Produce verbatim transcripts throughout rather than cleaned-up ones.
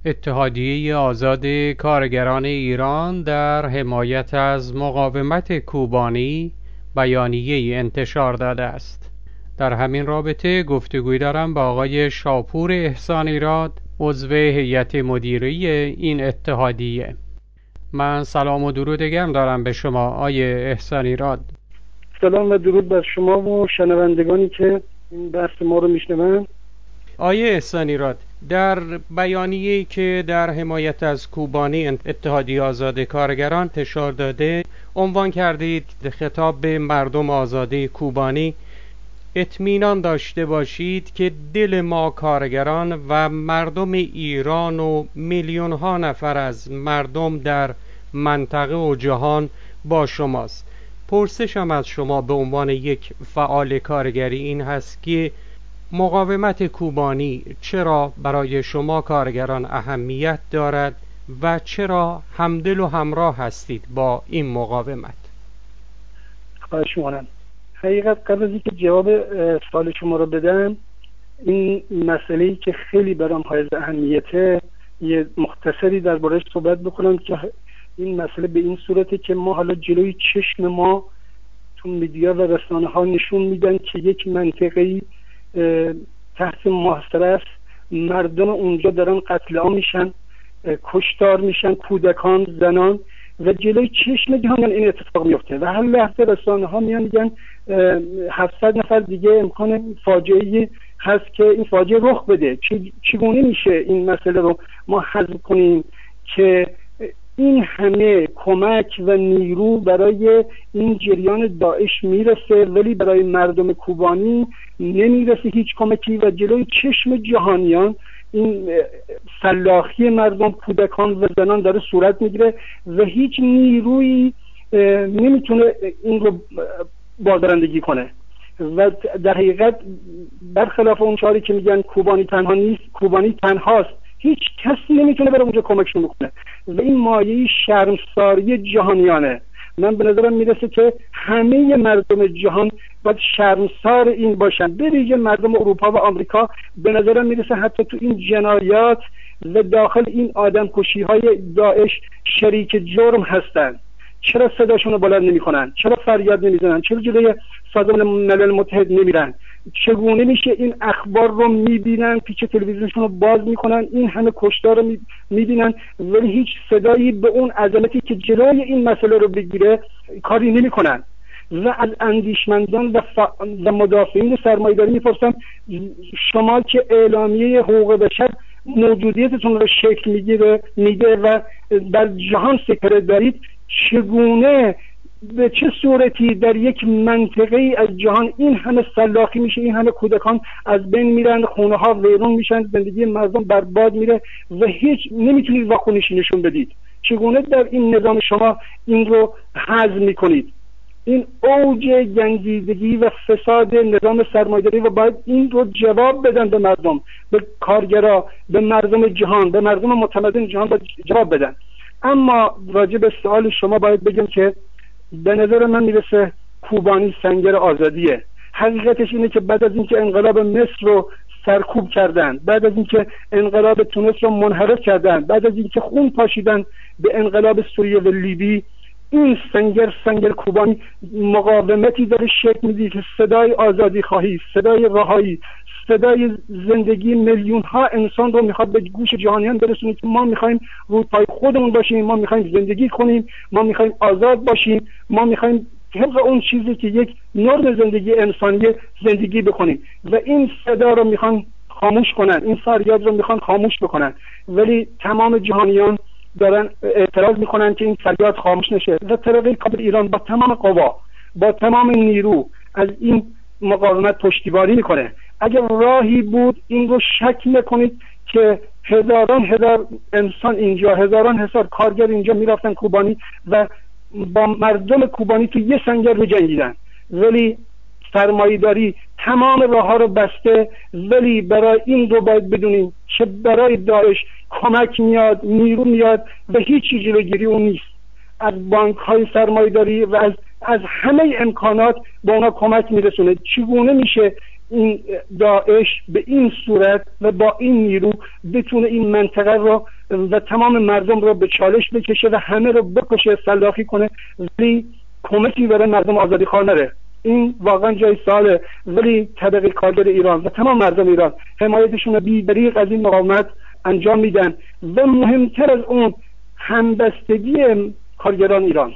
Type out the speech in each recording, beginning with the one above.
اتحادیه آزاد کارگران ایران در حمایت از مقاومت کوبانی بیانیه انتشار داده است. در همین رابطه گفتگوی دارم با آقای شاپور احسانیراد، عضو هیئت مدیره این اتحادیه. من سلام و درود گرم دارم به شما آقای احسانیراد. سلام و درود بر شما و شنوندگانی که این بحث ما رو میشنوند. آقای احسانیراد، در بیانیه‌ای که در حمایت از کوبانی اتحادیه آزاد کارگران انتشار داده عنوان کردید خطاب به مردم آزاد کوبانی: اطمینان داشته باشید که دل ما کارگران و مردم ایران و میلیون ها نفر از مردم در منطقه و جهان با شماست. پرسشم از شما به عنوان یک فعال کارگری این هست که مقاومت کوبانی چرا برای شما کارگران اهمیت دارد و چرا همدل و همراه هستید با این مقاومت؟ خواهش می‌کنم. حقیقت قبل از اینکه جواب سوال شما رو بدم، این مسئله‌ای که خیلی برام حائز اهمیته، یه مختصری درباره‌اش صحبت بکنم که این مسئله به این صورته که ما حالا جلوی چشم ما تو میدیا و رسانه‌ها نشون میدن که یک منطقه‌ای تحت محاصره است، مردم اونجا دارن قتل عام میشن، کشتار میشن، کودکان، زنان، و جلوی چشم جهان این اتفاق میفته و هر لحظه رسانه ها میان میگن هفتصد نفر دیگه امکان فاجعه‌ای هست که این فاجعه رخ بده. چگونه میشه این مسئله رو ما حذف کنیم که این همه کمک و نیرو برای این جریان داعش میرسه ولی برای مردم کوبانی نمیرسه هیچ کمکی و جلوی چشم جهانیان این سلاخی مردم، کودکان و زنان داره صورت میگیره و هیچ نیرویی نمیتونه این رو بازدارندگی کنه. و در حقیقت برخلاف اون چاری که میگن کوبانی تنها نیست، کوبانی تنهاست، هیچ کسی نمیتونه بره اونجا کمکشون بکنه و این مایه شرمساری جهانیانه. من به نظرم میرسه که همه مردم جهان باید شرمسار این باشن، به ویژه مردم اروپا و آمریکا. به نظرم میرسه حتی تو این جنایات و داخل این آدم کشی های داعش شریک جرم هستن. چرا صداشون رو بلند نمی کنن؟ چرا فریاد نمی زنن؟ چرا جلوی سازمان ملل متحد نمیرن؟ چگونه میشه این اخبار رو میبینن، پیچ تلویزیونشون رو باز میکنن، این همه کشتار رو میبینن ولی هیچ صدایی به اون عظمتی که جلوی این مسئله رو بگیره کاری نمیکنن؟ و از اندیشمندان و, ف... و مدافعین سرمایه‌داری میپرسم، شما که اعلامیه حقوق بشر موجودیتتون رو شکل میگیره میده و در جهان سپره دارید، چگونه به چه صورتی در یک منطقه ای از جهان این همه سلاخی میشه، این همه کودکان از بین میرن، خونه ها ویران میشن، زندگی مردم برباد میره و هیچ نمیتونید واکنشی نشون بدید؟ چگونه در این نظام شما این رو هضم میکنید؟ این اوج گنجیدگی و فساد نظام سرمایه‌داری و باید این رو جواب بدن به مردم، به کارگرا، به مردم جهان، به مردم متمدن جهان باید جواب بدن. اما راجع به سوال شما باید بگم که به نظر من میرسه کوبانی سنگر آزادیه. حقیقتش اینه که بعد از اینکه انقلاب مصر رو سرکوب کردن، بعد از اینکه انقلاب تونس رو منحرف کردن، بعد از اینکه خون پاشیدن به انقلاب سوریه و لیبی، این سنگر سنگر کوبانی مقاومتی داره شکل میده که صدای آزادی خواهی، صدای رهایی، صدای زندگی میلیون ها انسان رو میخواد به گوش جهانیان برسونه که ما میخوایم روی پای خودمون باشیم، ما میخوایم زندگی کنیم، ما میخوایم آزاد باشیم، ما میخوایم طبق اون چیزی که یک نرم زندگی انسانی زندگی بکنیم و این صدا رو میخوان خاموش کنن، این فریاد رو میخوان خاموش بکنن ولی تمام جهانیان دارن اعتراض میکنن که این فریاد خاموش نشه و طرف کابل ایران با تمام قوا، با تمام نیرو از این مقاومت پشتیبانی میکنه. اگر راهی بود این رو شک نکنید که هزاران هزار انسان اینجا، هزاران هزار کارگر اینجا میرفتن کوبانی و با مردم کوبانی تو یه سنگر رو جنگیدن، ولی سرمایه‌داری تمام راه ها رو بسته. ولی برای این رو باید بدونیم که برای داعش کمک میاد، نیرو میاد و هیچی جلوگیری اون نیست. از بانک های سرمایه‌داری و از از همه امکانات به اونا کمک میرسونه. چگونه میشه این داعش به این صورت و با این نیرو بتونه این منطقه رو و تمام مردم رو به چالش بکشه و همه رو بکشه، سلاخی کنه، ولی کمکی برای مردم آزادی خواه نره. این واقعا جای سواله. ولی طبقه کارگر ایران و تمام مردم ایران حمایتشون رو بی دریغ از این مقاومت انجام میدن و مهمتر از اون همبستگی کارگران ایران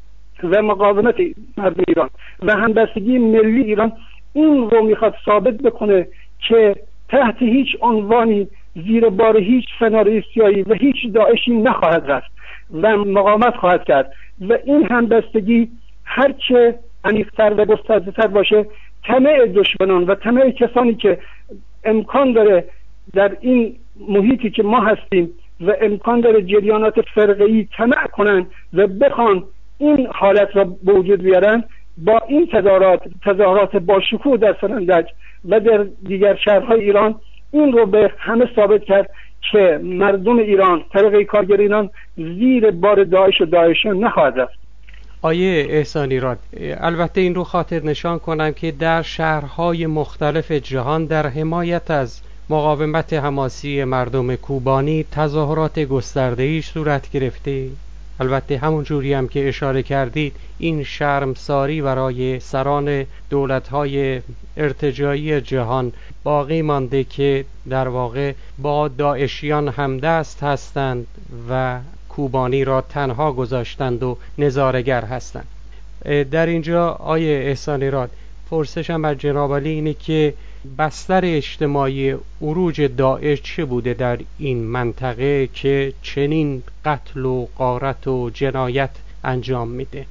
و مقاومت مردم ایران و همبستگی ملی ایران این رو میخواد ثابت بکنه که تحت هیچ عنوانی زیر بار هیچ سناریوی سیاسی و هیچ داعشی نخواهد رفت و مقاومت خواهد کرد و این همبستگی هرچه عمیق‌تر و گسترده‌تر باشه، طمع دشمنان و طمع کسانی که امکان داره در این محیطی که ما هستیم و امکان داره جریانات فرقه‌ای طمع کنن و بخوان این حالت را به وجود بیارن، با این تظاهرات تظاهرات با شکوه در سرندج و در دیگر شهرهای ایران این رو به همه ثابت کرد که مردم ایران، طبقه کارگر ایران زیر بار داعش و داعشیان نخواهد رفت. آیه احسانی راد، البته این رو خاطر نشان کنم که در شهرهای مختلف جهان در حمایت از مقاومت حماسی مردم کوبانی تظاهرات گسترده‌ای صورت گرفته. البته همون جوری هم که اشاره کردید این شرمساری برای سران دولت‌های ارتجاعی جهان باقی مانده که در واقع با داعشیان همدست هستند و کوبانی را تنها گذاشتند و نظاره‌گر هستند. در اینجا آیه احسانی راد، پرسشم از جناب علی اینه که بستر اجتماعی عروج داعش چه بوده در این منطقه که چنین قتل و غارت و جنایت انجام میده؟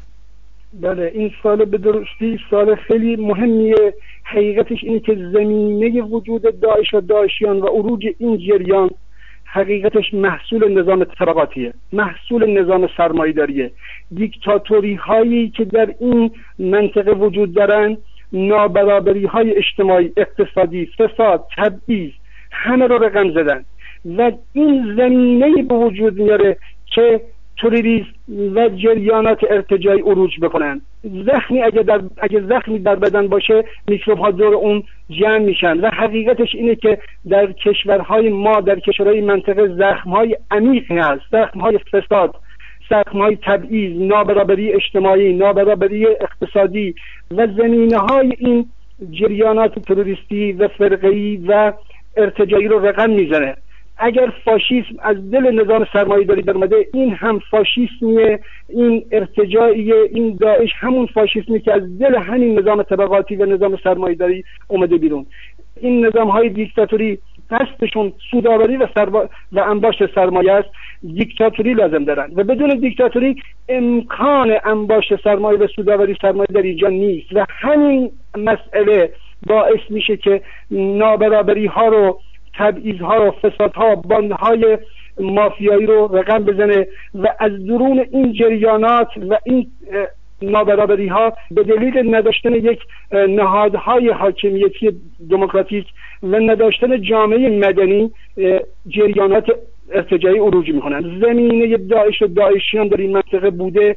بله، این سوال به درستی سوال خیلی مهمیه. حقیقتش اینه که زمینه وجود داعش و داعشیان و عروج این جریان حقیقتش محصول نظام طبقاتیه، محصول نظام سرمایه‌داریه. دیکتاتوری هایی که در این منطقه وجود دارن، نابرابری های اجتماعی، اقتصادی، فساد، تبعیض، همه رو رقم زدن و این زمینه به وجود میاره که تروریسم و جریانات ارتجاعی عروج بکنن. زخمی اگه در اگه زخمی در بدن باشه، میکروب ها دور اون جمع میشن و حقیقتش اینه که در کشورهای ما، در کشورهای منطقه زخم‌های عمیقی هست، زخم‌های فساد، زخم‌های تبعیض، نابرابری اجتماعی، نابرابری اقتصادی و زمینه‌های این جریانات تروریستی و فرقه‌ای و ارتجاعی رو رقم میزنه. اگر فاشیسم از دل نظام سرمایه‌داری درآمده، این هم فاشیسمیه، این ارتجاعیه، این داعش همون فاشیسمی که از دل همین نظام طبقاتی و نظام سرمایه‌داری اومده بیرون. این نظام‌های دیکتاتوری قصدشون سودآوری و سرما... و انباشت سرمایه است. دیکتاتوری لازم دارن و بدون دیکتاتوری امکان انباشت سرمایه و سودآوری سرمایه در اینجا نیست و همین مسئله باعث میشه که نابرابری ها رو، تبعیض ها رو، فساد ها، باند های مافیایی رو رقم بزنه و از درون این جریانات و این نابرابری ها به دلیل نداشتن یک نهادهای حاکمیتی دموکراتیک و نداشتن جامعه مدنی جریانات ارتجاعی عروج میکنن. زمینه داعش و داعشیان در این منطقه بوده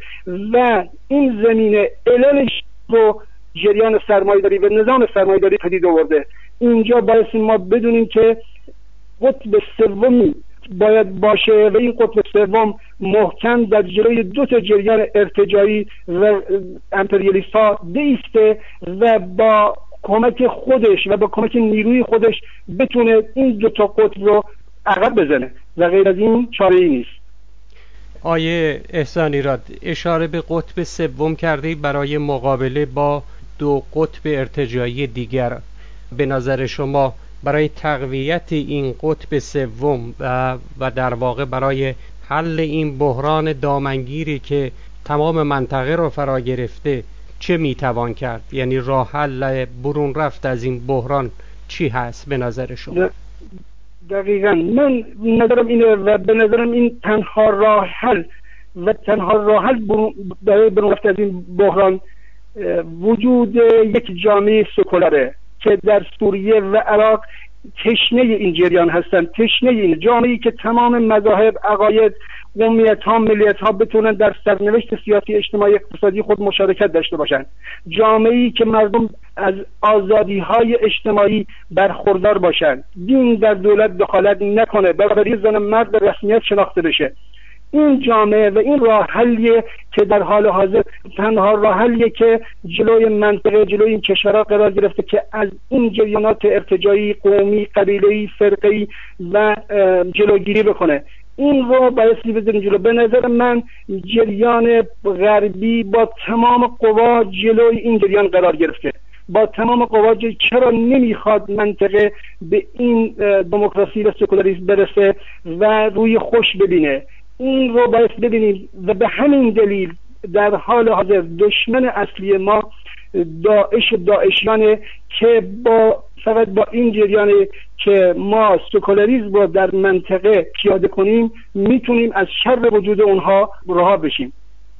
و این زمینه عللش رو جریان سرمایه‌داری و نظام سرمایه‌داری پدید آورده. اینجا باید ما بدونیم که قطب سومی باید باشه و این قطب سوم محکم در جلوی دو تا جریان ارتجاعی و امپریالیست ها بایسته و با کمک خودش و با کمک نیروی خودش بتونه این دو تا قطب رو عقب بزنه و غیر از این چاره‌ای نیست. آیه احسانی راد، اشاره به قطب سوم کرده برای مقابله با دو قطب ارتجاعی دیگر. به نظر شما برای تقویت این قطب سوم و, و در واقع برای حل این بحران دامنگیری که تمام منطقه رو فرا گرفته چه میتوان کرد؟ یعنی راه حل برون رفت از این بحران چی هست به نظر شما؟ دقیقاً من نظرم اینه و به نظرم این تنها راه حل و تنها راه حل برای برون رفت از این بحران وجود یک جامعه سکولاره که در سوریه و عراق تشنه این جریان هستن، تشنه این جامعه‌ای که تمام مذاهب، عقاید، قومیت ها، ملیت ها بتونن در سرنوشت سیاسی، اجتماعی، اقتصادی خود مشارکت داشته باشند، جامعه‌ای که مردم از آزادی های اجتماعی برخوردار باشند، دین در دولت دخالت نکنه، برابری زن مرد به رسمیت شناخته بشه. این جامعه و این راه حلیه که در حال حاضر تنها راه حلیه که جلوی منطقه، جلوی این کشورها قرار گرفته که از این جریانات ارتجاعی، قومی، قبیله‌ای، فرقه‌ای و جلوگیری بکنه. این رو بایستی بزنیم جلو. به نظر من جریان غربی با تمام قوا جلوی این جریان قرار گرفته، با تمام قوا. چرا نمیخواد منطقه به این دموکراسی و سکولاریسم برسه و روی خوش ببینه؟ این رو باید ببینیم و به همین دلیل در حال حاضر دشمن اصلی ما داعش و داعشیانه که با فقط با این جریان که ما سکولاریسم رو در منطقه پیاده کنیم میتونیم از شر وجود اونها رها بشیم.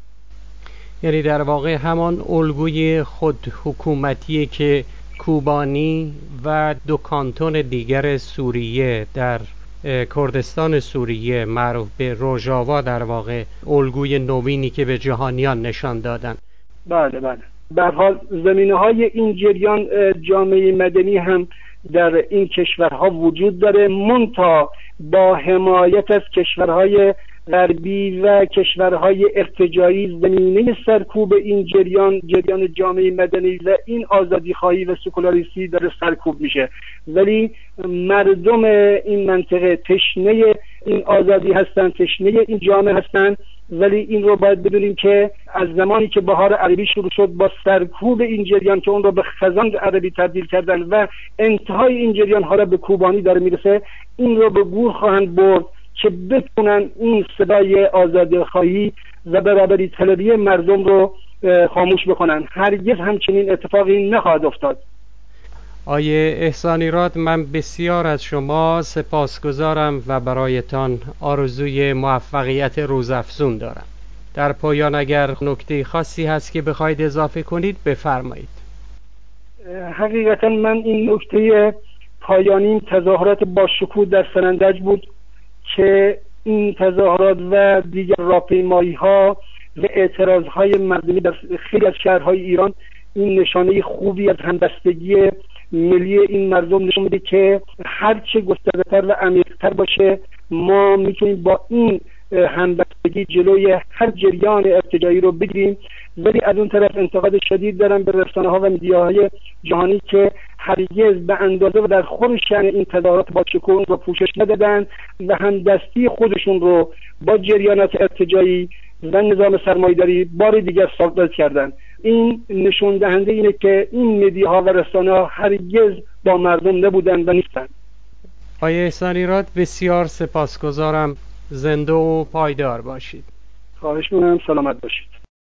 یعنی در واقع همان الگوی خود حکومتی که کوبانی و دو کانتون دیگر سوریه در کردستان سوریه معروف به روژاوا در واقع الگوی نوینی که به جهانیان نشان دادن. بله بله. به هر حال زمینه‌های این جریان جامعه مدنی هم در این کشورها وجود داره، منتها با حمایت از کشورهای غربی و کشورهای ارتجاعی زمینه سرکوب این جریان جریان جامعه مدنی و این آزادیخواهی و سکولاریستی داره سرکوب میشه. ولی مردم این منطقه تشنه این آزادی هستن، تشنه این جامعه هستن. ولی این رو باید بدونیم که از زمانی که بهار عربی شروع شد با سرکوب این جریان که اون رو به خزان عربی تبدیل کردن و انتهای این جریان ها را به کوبانی داره میرسه، این رو به گور خواهند برد که بتونن این صدای آزادیخواهی و برابری طلبی مردم رو خاموش بکنن. هرگز همچنین اتفاقی نخواهد افتاد. آیه احسانیراد، من بسیار از شما سپاسگزارم و برایتان آرزوی موفقیت روزافزون دارم. در پایان اگر نکته خاصی هست که بخواید اضافه کنید بفرمایید. حقیقتا من این نکته پایانی تظاهرات با شکوه در سنندج بود که این تظاهرات و دیگر راهپیمایی ها و اعتراض های مردمی در خیلی از شهرهای ایران این نشانه خوبی از همبستگی ملی این مردم نشون میده که هرچه گسترده‌تر و عمیق‌تر باشه ما میتونیم با این همبستگی جلوی هر جریان ارتجاعی رو بگیریم. ولی از اون طرف انتقاد شدید دارم به رسانه‌ها و میدیاهای جهانی که هرگز به اندازه و در خور شأن این تظاهرات با شکوه رو پوشش ندادن و همدستی خودشون رو با جریانات ارتجاعی و نظام سرمایه‌داری بار دیگر ثابت کردن. این نشون دهنده اینه که این مدیاها و رسانه‌ها هرگز با مردم نبودن و نیستن. آقای احسانیراد بسیار سپاسگزارم. زنده و پایدار باشید. خواهش می‌کنم. سلامت باشید.